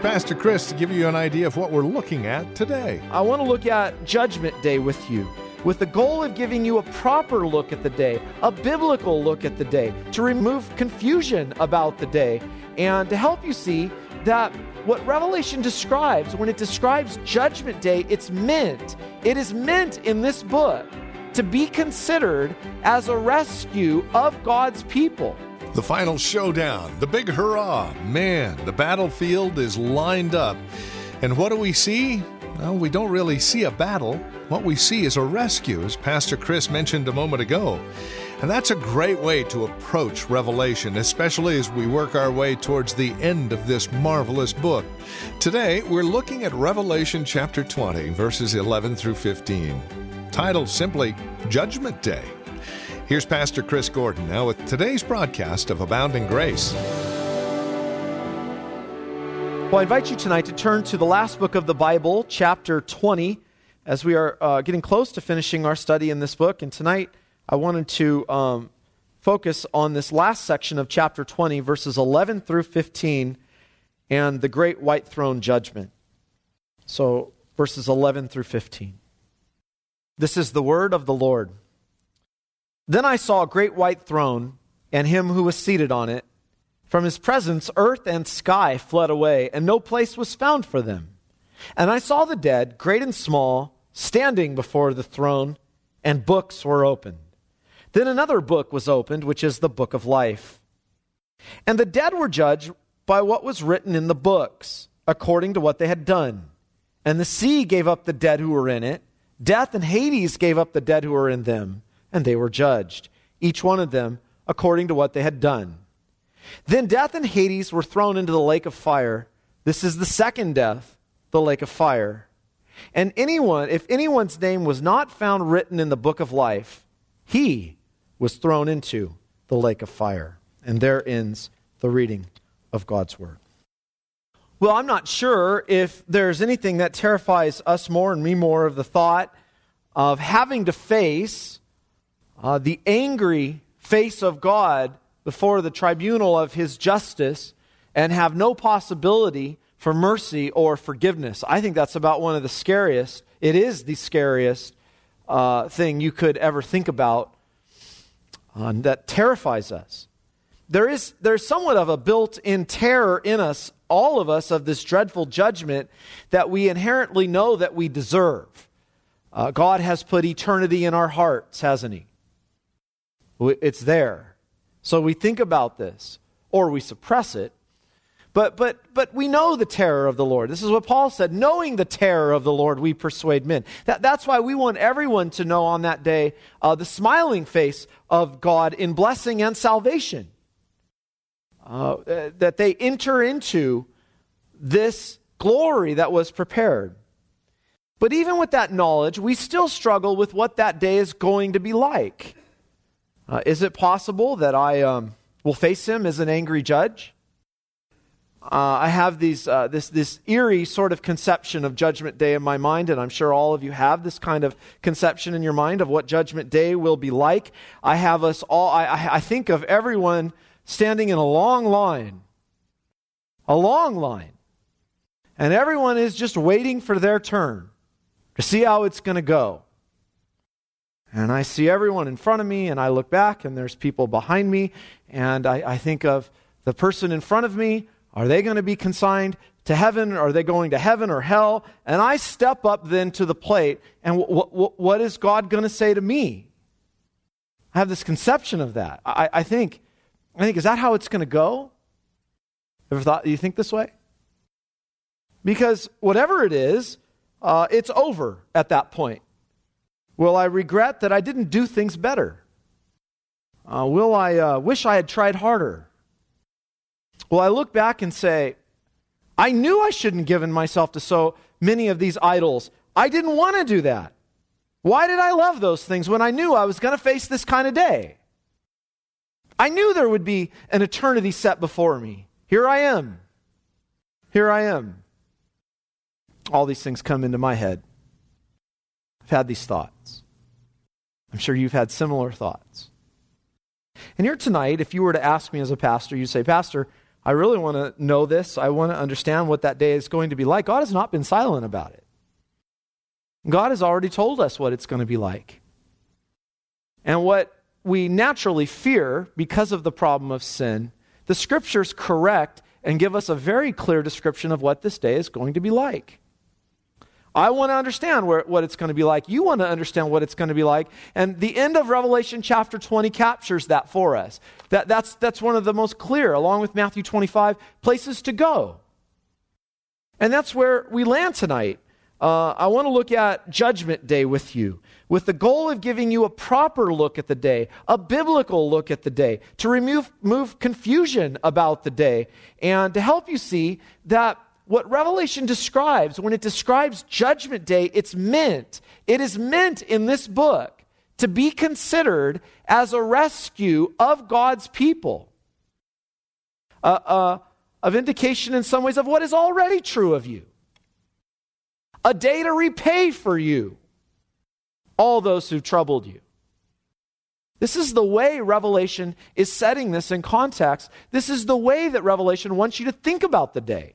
Pastor Chris to give you an idea of what we're looking at today. I want to look at Judgment Day with you, with the goal of giving you a proper look at the day, a biblical look at the day, to remove confusion about the day, and to help you see that what Revelation describes, when it describes Judgment Day, it is meant in this book to be considered as a rescue of God's people. The final showdown, the big hurrah. Man, the battlefield is lined up. And what do we see? Well, we don't really see a battle. What we see is a rescue, as Pastor Chris mentioned a moment ago. And that's a great way to approach Revelation, especially as we work our way towards the end of this marvelous book. Today, we're looking at Revelation chapter 20, verses 11 through 15, titled simply Judgment Day. Here's Pastor Chris Gordon now with today's broadcast of Abounding Grace. Well, I invite you tonight to turn to the last book of the Bible, chapter 20, as we are getting close to finishing our study in this book. And tonight, I wanted to focus on this last section of chapter 20, verses 11 through 15, and the great white throne judgment. So, verses 11 through 15. This is the word of the Lord. Then I saw a great white throne, and him who was seated on it. From his presence, earth and sky fled away, and no place was found for them. And I saw the dead, great and small, standing before the throne, and books were opened. Then another book was opened, which is the book of life. And the dead were judged by what was written in the books, according to what they had done. And the sea gave up the dead who were in it. Death and Hades gave up the dead who were in them. And they were judged, each one of them according to what they had done. Then death and Hades were thrown into the lake of fire. This is the second death, the lake of fire. And if anyone's name was not found written in the book of life, he was thrown into the lake of fire. And there ends the reading of God's word. Well, I'm not sure if there's anything that terrifies us more and me more of the thought of having to face the angry face of God before the tribunal of his justice and have no possibility for mercy or forgiveness. I think that's about one of the scariest. It is the scariest thing you could ever think about that terrifies us. There's somewhat of a built-in terror in us, all of us, of this dreadful judgment that we inherently know that we deserve. God has put eternity in our hearts, hasn't he? It's there. So we think about this, or we suppress it, but we know the terror of the Lord. This is what Paul said, knowing the terror of the Lord, we persuade men. That's why we want everyone to know on that day the smiling face of God in blessing and salvation. That they enter into this glory that was prepared. But even with that knowledge, we still struggle with what that day is going to be like. Is it possible that I will face him as an angry judge? I have this eerie sort of conception of Judgment Day in my mind, and I'm sure all of you have this kind of conception in your mind of what Judgment Day will be like. I have us all. I think of everyone standing in a long line, and everyone is just waiting for their turn to see how it's going to go. And I see everyone in front of me, and I look back, and there's people behind me, and I think of the person in front of me. Are they going to be consigned to heaven? Are they going to heaven or hell? And I step up then to the plate, and what is God going to say to me? I have this conception of that. I think, is that how it's going to go? Ever thought, you think this way? Because whatever it is, it's over at that point. Will I regret that I didn't do things better? Will I wish I had tried harder? Will I look back and say, I knew I shouldn't have given myself to so many of these idols. I didn't want to do that. Why did I love those things when I knew I was going to face this kind of day? I knew there would be an eternity set before me. Here I am. All these things come into my head. I've had these thoughts. I'm sure you've had similar thoughts. And here tonight, if you were to ask me as a pastor, you'd say, Pastor, I really want to know this. I want to understand what that day is going to be like. God has not been silent about it. God has already told us what it's going to be like. And what we naturally fear because of the problem of sin, the Scriptures correct and give us a very clear description of what this day is going to be like. I want to understand what it's going to be like. You want to understand what it's going to be like. And the end of Revelation chapter 20 captures that for us. That's one of the most clear, along with Matthew 25, places to go. And that's where we land tonight. I want to look at Judgment Day with you, with the goal of giving you a proper look at the day, a biblical look at the day, to remove confusion about the day, and to help you see that what Revelation describes, when it describes Judgment Day, it is meant in this book to be considered as a rescue of God's people. A vindication in some ways of what is already true of you. A day to repay for you all those who troubled you. This is the way Revelation is setting this in context. This is the way that Revelation wants you to think about the day.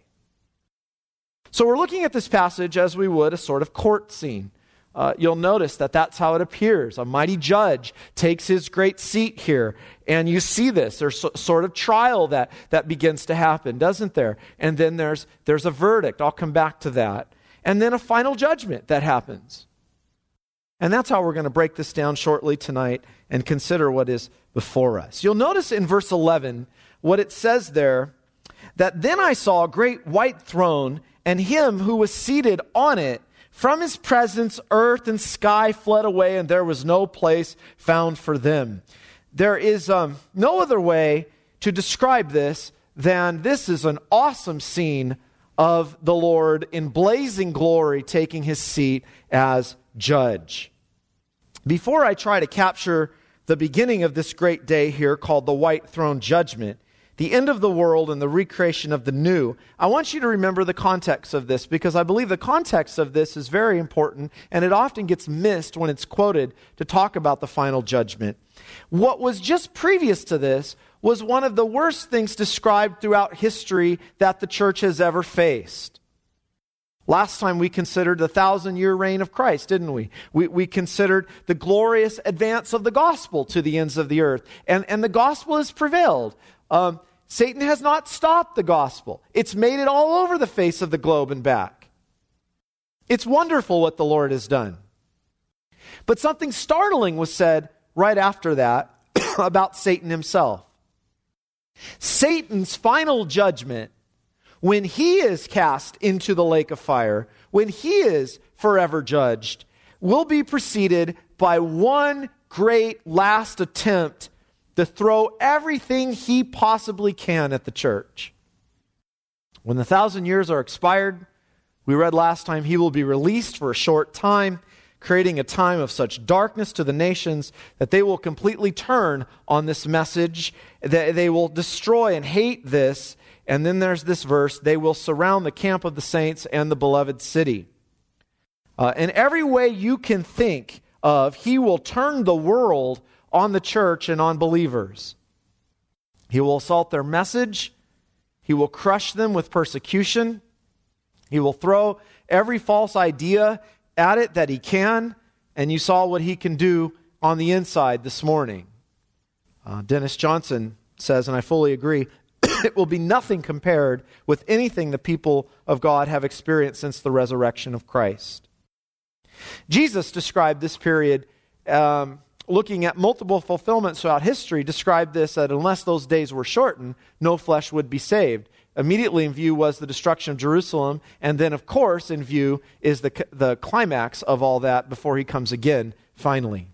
So we're looking at this passage as we would a sort of court scene. You'll notice that that's how it appears. A mighty judge takes his great seat here, and you see this. There's sort of trial that begins to happen, doesn't there? And then there's a verdict. I'll come back to that. And then a final judgment that happens. And that's how we're going to break this down shortly tonight and consider what is before us. You'll notice in verse 11 what it says there, that then I saw a great white throne and him who was seated on it. From his presence, earth and sky fled away, and there was no place found for them. There is no other way to describe this than this is an awesome scene of the Lord in blazing glory taking his seat as judge. Before I try to capture the beginning of this great day here called the White Throne Judgment, the end of the world and the recreation of the new, I want you to remember the context of this, because I believe the context of this is very important, and it often gets missed when it's quoted to talk about the final judgment. What was just previous to this was one of the worst things described throughout history that the church has ever faced. Last time we considered the 1,000-year reign of Christ, didn't we? We considered the glorious advance of the gospel to the ends of the earth, and the gospel has prevailed. Satan has not stopped the gospel. It's made it all over the face of the globe and back. It's wonderful what the Lord has done. But something startling was said right after that about Satan himself. Satan's final judgment, when he is cast into the lake of fire, when he is forever judged, will be preceded by one great last attempt to throw everything he possibly can at the church. When the 1,000 years are expired, we read last time, he will be released for a short time, creating a time of such darkness to the nations that they will completely turn on this message, that they will destroy and hate this. And then there's this verse, they will surround the camp of the saints and the beloved city. In every way you can think of, he will turn the world on the church and on believers. He will assault their message. He will crush them with persecution. He will throw every false idea at it that he can. And you saw what he can do on the inside this morning. Dennis Johnson says, and I fully agree, it will be nothing compared with anything the people of God have experienced since the resurrection of Christ. Jesus described this period looking at multiple fulfillments throughout history, described this that unless those days were shortened, no flesh would be saved. Immediately in view was the destruction of Jerusalem, and then, of course, in view is the climax of all that before he comes again, finally.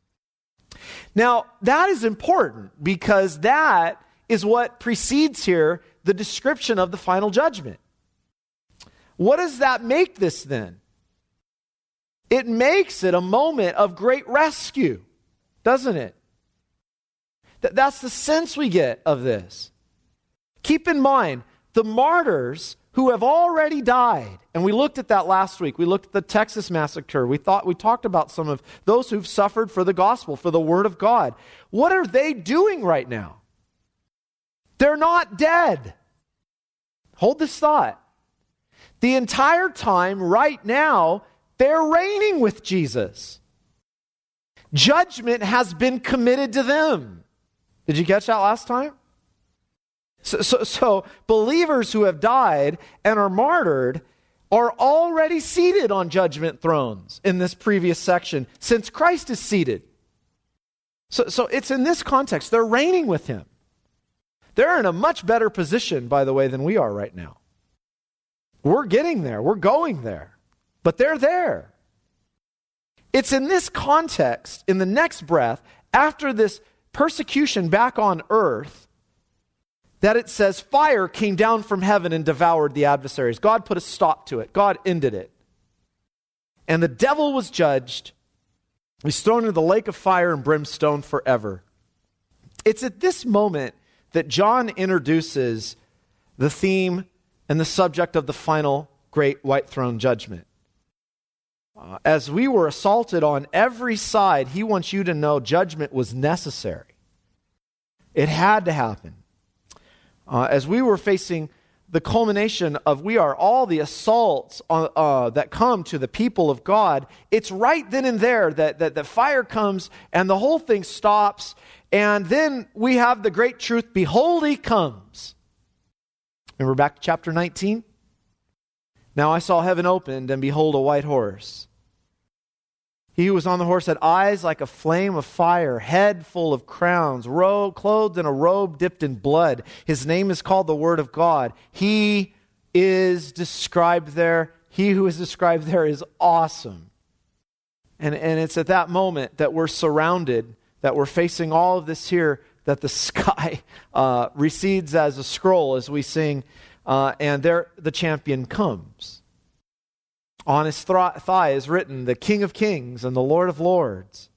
Now, that is important because that is what precedes here the description of the final judgment. What does that make this then? It makes it a moment of great rescue, doesn't it? That's the sense we get of this. Keep in mind, the martyrs who have already died, and we looked at that last week. We looked at the Texas massacre. We talked about some of those who've suffered for the gospel, for the word of God. What are they doing right now? They're not dead. Hold this thought. The entire time, right now, they're reigning with Jesus. Judgment has been committed to them. Did you catch that last time? So believers who have died and are martyred are already seated on judgment thrones in this previous section, since Christ is seated. So it's in this context. They're reigning with him. They're in a much better position, by the way, than we are right now. We're getting there. We're going there. But they're there. It's in this context, in the next breath, after this persecution back on earth, that it says fire came down from heaven and devoured the adversaries. God put a stop to it. God ended it. And the devil was judged. He's thrown into the lake of fire and brimstone forever. It's at this moment that John introduces the theme and the subject of the final great white throne judgment. As we were assaulted on every side, he wants you to know judgment was necessary. It had to happen. As we were facing the culmination of all the assaults that come to the people of God, it's right then and there that fire comes and the whole thing stops. And then we have the great truth, behold, he comes. Remember back to chapter 19? Now I saw heaven opened, and behold, a white horse. He who was on the horse had eyes like a flame of fire, head full of crowns, clothed in a robe dipped in blood. His name is called the Word of God. He is described there. He who is described there is awesome. And it's at that moment that we're surrounded, that we're facing all of this here, that the sky recedes as a scroll as we sing, and there the champion comes. On his thigh is written, the King of Kings and the Lord of Lords.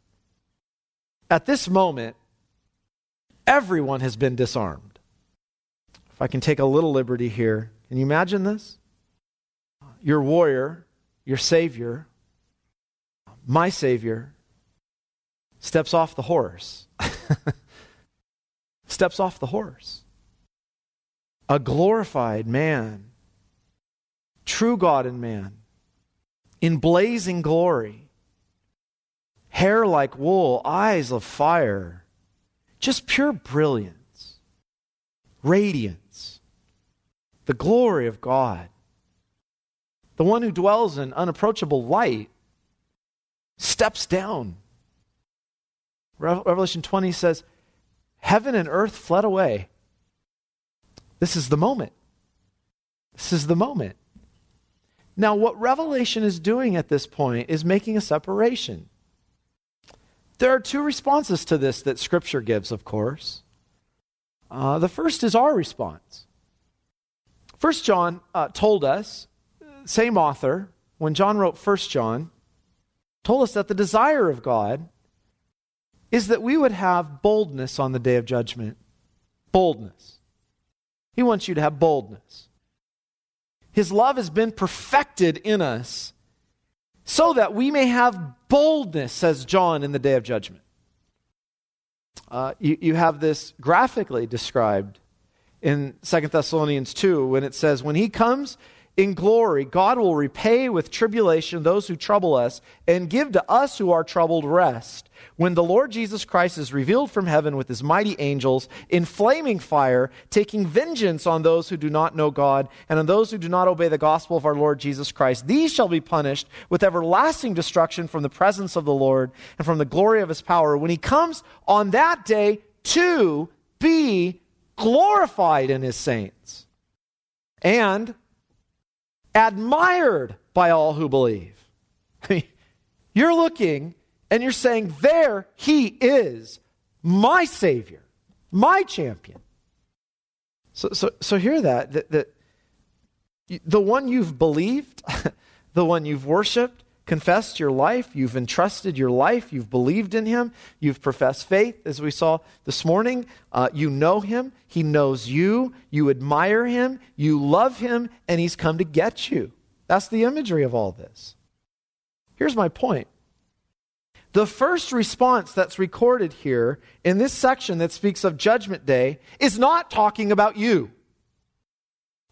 At this moment, everyone has been disarmed. If I can take a little liberty here, can you imagine this? Your warrior, your Savior, my Savior, steps off the horse. Steps off the horse. A glorified man, true God and man, in blazing glory, hair like wool, eyes of fire, just pure brilliance, radiance, the glory of God. The one who dwells in unapproachable light steps down. Revelation 20 says, heaven and earth fled away. This is the moment. This is the moment. Now, what Revelation is doing at this point is making a separation. There are two responses to this that Scripture gives, of course. The first is our response. 1 John told us, same author, when John wrote 1 John, told us that the desire of God is that we would have boldness on the day of judgment. Boldness. He wants you to have boldness. His love has been perfected in us so that we may have boldness, says John, in the day of judgment. You have this graphically described in 2 Thessalonians 2 when it says, when he comes in glory, God will repay with tribulation those who trouble us and give to us who are troubled rest. When the Lord Jesus Christ is revealed from heaven with his mighty angels in flaming fire, taking vengeance on those who do not know God and on those who do not obey the gospel of our Lord Jesus Christ. These shall be punished with everlasting destruction from the presence of the Lord and from the glory of his power when he comes on that day to be glorified in his saints and admired by all who believe. You're looking and you're saying, there he is, my Savior, my champion. So hear that the one you've believed, the one you've worshiped, confessed your life, you've entrusted your life, you've believed in him, you've professed faith, as we saw this morning. You know him, he knows you, you admire him, you love him, and he's come to get you. That's the imagery of all this. Here's my point. The first response that's recorded here in this section that speaks of Judgment Day is not talking about you.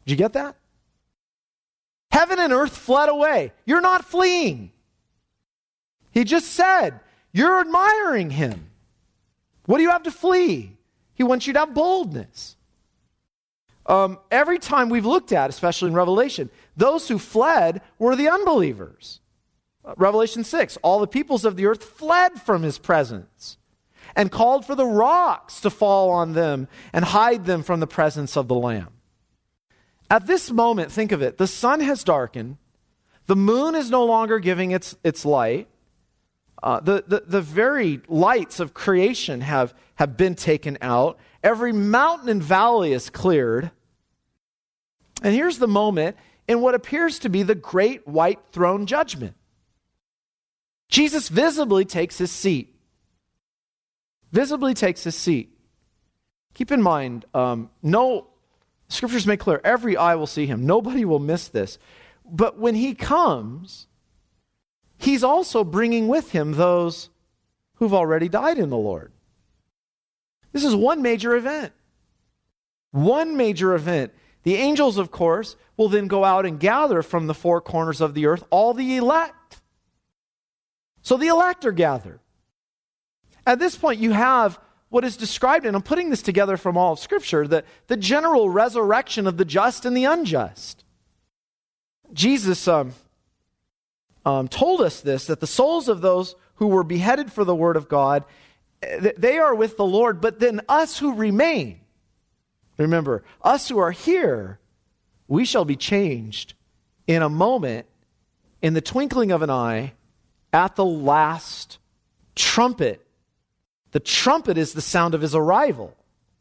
Did you get that? Heaven and earth fled away. You're not fleeing. He just said, you're admiring him. What do you have to flee? He wants you to have boldness. Every time we've looked at, especially in Revelation, those who fled were the unbelievers. Revelation 6, all the peoples of the earth fled from his presence and called for the rocks to fall on them and hide them from the presence of the Lamb. At this moment, think of it, the sun has darkened, the moon is no longer giving its light, the very lights of creation have been taken out, every mountain and valley is cleared, and here's the moment in what appears to be the great white throne judgment. Jesus visibly takes his seat. Visibly takes his seat. Keep in mind, Scriptures make clear, every eye will see him. Nobody will miss this. But when he comes, he's also bringing with him those who've already died in the Lord. This is one major event. One major event. The angels, of course, will then go out and gather from the four corners of the earth all the elect. So the elect are gathered. At this point, you have what is described, and I'm putting this together from all of Scripture, the general resurrection of the just and the unjust. Jesus told us this, that the souls of those who were beheaded for the word of God, they are with the Lord, but then us who remain, remember, us who are here, we shall be changed in a moment, in the twinkling of an eye, at the last trumpet. The trumpet is the sound of his arrival.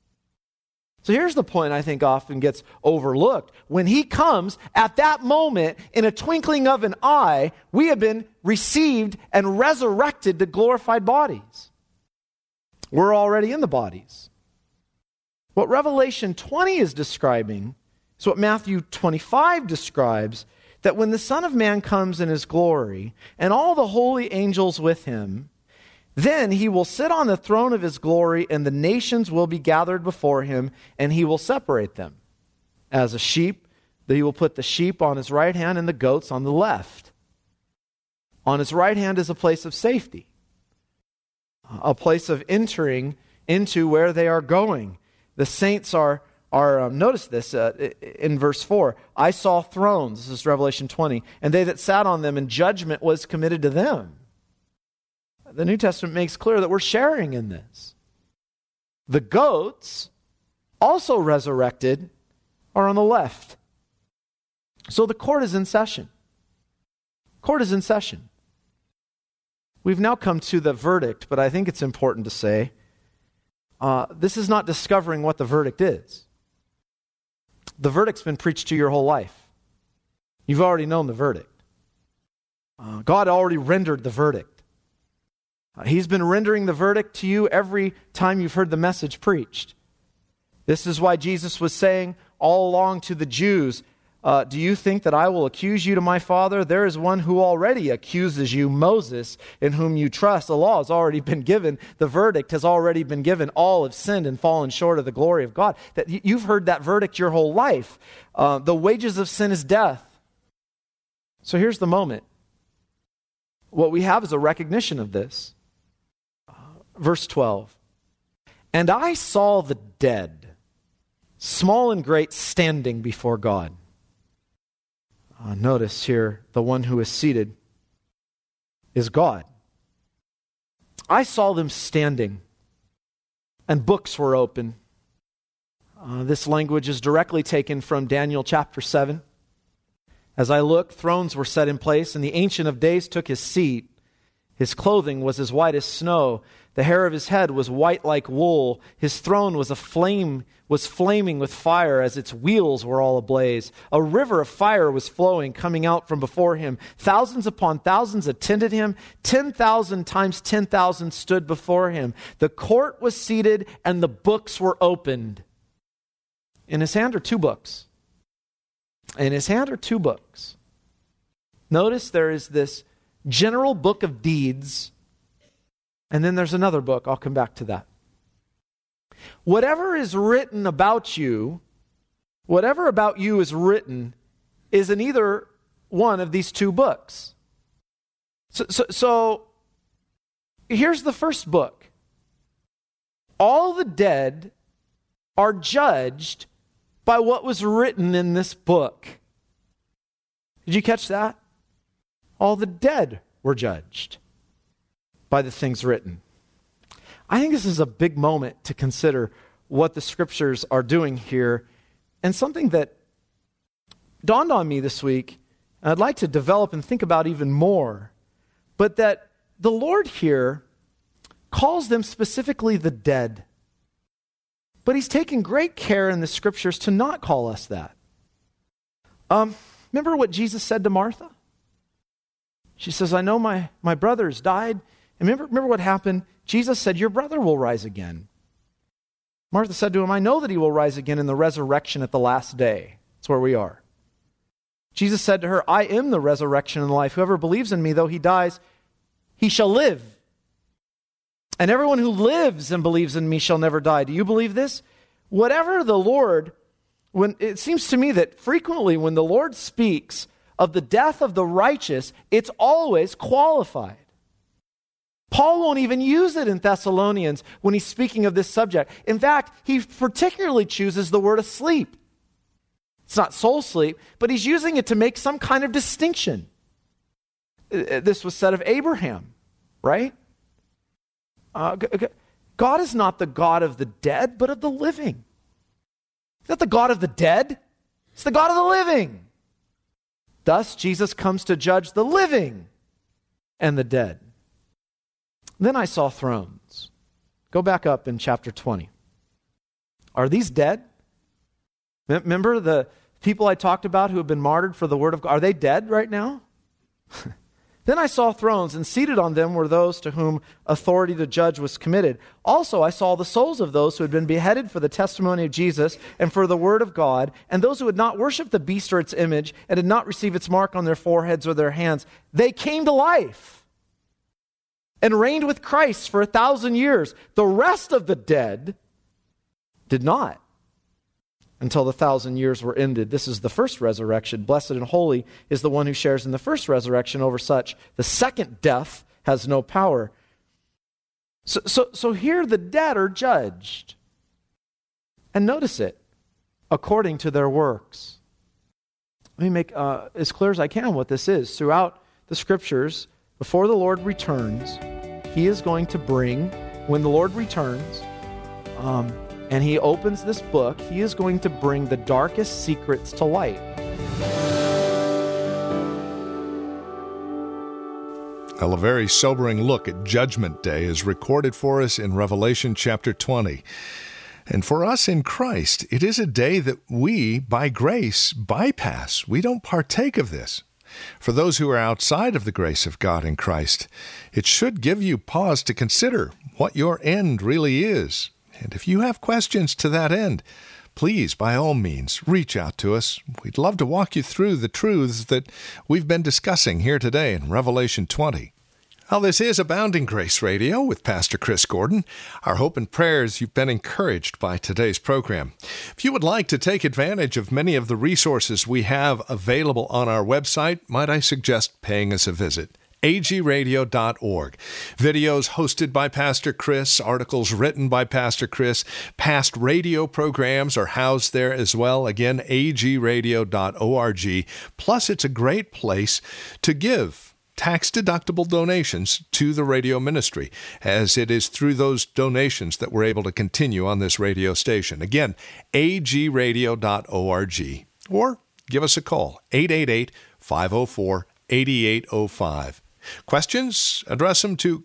So here's the point I think often gets overlooked. When he comes, at that moment, in a twinkling of an eye, we have been received and resurrected to glorified bodies. We're already in the bodies. What Revelation 20 is describing is what Matthew 25 describes, that when the Son of Man comes in his glory, and all the holy angels with him, then he will sit on the throne of his glory, and the nations will be gathered before him, and he will separate them. As a sheep, that he will put the sheep on his right hand and the goats on the left. On his right hand is a place of safety, a place of entering into where they are going. The saints are notice this in verse 4, I saw thrones, this is Revelation 20, and they that sat on them, and judgment was committed to them. The New Testament makes clear that we're sharing in this. The goats, also resurrected, are on the left. So the court is in session. Court is in session. We've now come to the verdict, but I think it's important to say, this is not discovering what the verdict is. The verdict's been preached to your whole life. You've already known the verdict. God already rendered the verdict. He's been rendering the verdict to you every time you've heard the message preached. This is why Jesus was saying all along to the Jews, do you think that I will accuse you to my Father? There is one who already accuses you, Moses, in whom you trust. The law has already been given. The verdict has already been given. All have sinned and fallen short of the glory of God. That you've heard that verdict your whole life. The wages of sin is death. So here's the moment. What we have is a recognition of this. Verse 12. And I saw the dead, small and great, standing before God. Notice here, the one who is seated is God. I saw them standing, and books were open. This language is directly taken from Daniel chapter 7. As I looked, thrones were set in place, and the Ancient of Days took his seat. His clothing was as white as snow. The hair of his head was white like wool. His throne was flaming with fire, as its wheels were all ablaze. A river of fire was flowing, coming out from before him. Thousands upon thousands attended him. 10,000 times 10,000 stood before him. The court was seated, and the books were opened. In his hand are two books. In his hand are two books. Notice there is this general book of deeds, and then there's another book. I'll come back to that. Whatever is written about you whatever about you is written is in either one of these two books. So here's the first book. All the dead are judged by what was written in this book. Did you catch that? All the dead were judged by the things written. I think this is a big moment to consider what the scriptures are doing here, and something that dawned on me this week, and I'd like to develop and think about even more, but that the Lord here calls them specifically the dead. But he's taken great care in the scriptures to not call us that. Remember what Jesus said to Martha? She says, I know my brother's died. And remember what happened? Jesus said, your brother will rise again. Martha said to him, I know that he will rise again in the resurrection at the last day. That's where we are. Jesus said to her, I am the resurrection and the life. Whoever believes in me, though he dies, he shall live. And everyone who lives and believes in me shall never die. Do you believe this? Whatever the Lord, it seems to me that frequently when the Lord speaks of the death of the righteous, it's always qualified. Paul won't even use it in Thessalonians when he's speaking of this subject. In fact, he particularly chooses the word asleep. It's not soul sleep, but he's using it to make some kind of distinction. This was said of Abraham, right? God is not the God of the dead, but of the living. He's not the God of the dead. He's the God of the living. Thus, Jesus comes to judge the living and the dead. Then I saw thrones. Go back up in chapter 20. Are these dead? Remember the people I talked about who have been martyred for the word of God? Are they dead right now? Then I saw thrones, and seated on them were those to whom authority to judge was committed. Also, I saw the souls of those who had been beheaded for the testimony of Jesus and for the word of God, and those who had not worshipped the beast or its image and had not received its mark on their foreheads or their hands. They came to life and reigned with Christ for 1,000 years. The rest of the dead did not, until the 1,000 years were ended. This is the first resurrection. Blessed and holy is the one who shares in the first resurrection. Over such, the second death has no power. So here the dead are judged. And notice it, according to their works. Let me make as clear as I can what this is. Throughout the scriptures, before the Lord returns, he is going to bring, when the Lord returns, and he opens this book, he is going to bring the darkest secrets to light. Well, a very sobering look at Judgment Day is recorded for us in Revelation chapter 20. And for us in Christ, it is a day that we, by grace, bypass. We don't partake of this. For those who are outside of the grace of God in Christ, it should give you pause to consider what your end really is. And if you have questions to that end, please, by all means, reach out to us. We'd love to walk you through the truths that we've been discussing here today in Revelation 20. Well, this is Abounding Grace Radio with Pastor Chris Gordon. Our hope and prayers you've been encouraged by today's program. If you would like to take advantage of many of the resources we have available on our website, might I suggest paying us a visit. agradio.org. Videos hosted by Pastor Chris, articles written by Pastor Chris, past radio programs are housed there as well. Again, agradio.org. Plus, it's a great place to give tax-deductible donations to the radio ministry, as it is through those donations that we're able to continue on this radio station. Again, agradio.org. Or give us a call, 888-504-8805. Questions? Address them to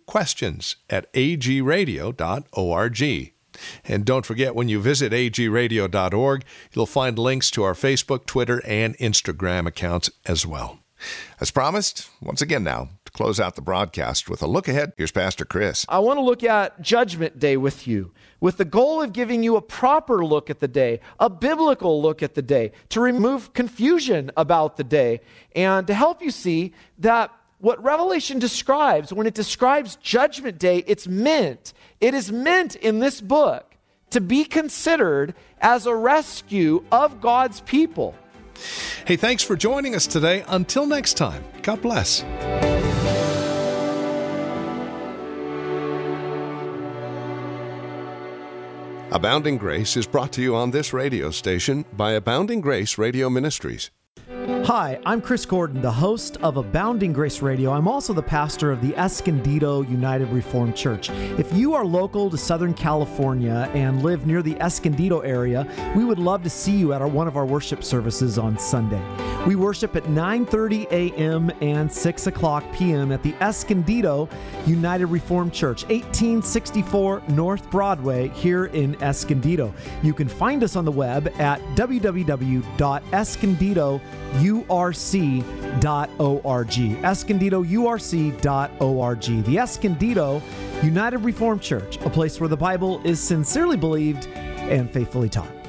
questions@agradio.org. And don't forget, when you visit agradio.org, you'll find links to our Facebook, Twitter, and Instagram accounts as well. As promised, once again now, to close out the broadcast with a look ahead, here's Pastor Chris. I want to look at Judgment Day with you, with the goal of giving you a proper look at the day, a biblical look at the day, to remove confusion about the day, and to help you see that what Revelation describes, when it describes Judgment Day, it is meant in this book to be considered as a rescue of God's people. Hey, thanks for joining us today. Until next time, God bless. Abounding Grace is brought to you on this radio station by Abounding Grace Radio Ministries. Hi, I'm Chris Gordon, the host of Abounding Grace Radio. I'm also the pastor of the Escondido United Reformed Church. If you are local to Southern California and live near the Escondido area, we would love to see you at one of our worship services on Sunday. We worship at 9:30 a.m. and 6 o'clock p.m. at the Escondido United Reformed Church, 1864 North Broadway here in Escondido. You can find us on the web at www.escondidourc.org, escondidourc.org. The Escondido United Reformed Church, a place where the Bible is sincerely believed and faithfully taught.